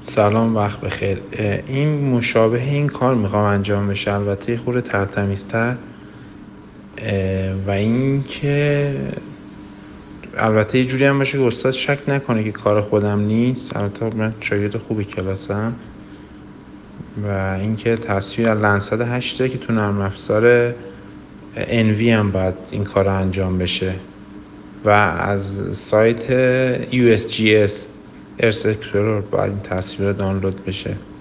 سلام، وقت بخیر. این مشابه این کار میخوام انجام بشه، البته یه خورده ترتمیزتر. و این که البته یه جوری هم باشه که استاد شک نکنه که کار خودم نیست. البته من شاگرد خوبی کلاسم. و اینکه تصویر از لنسد 8 که تو نرم افزار انوی هم باید این کار انجام بشه و از سایت USGS ارسکتورر باید این تصویر دانلود بشه.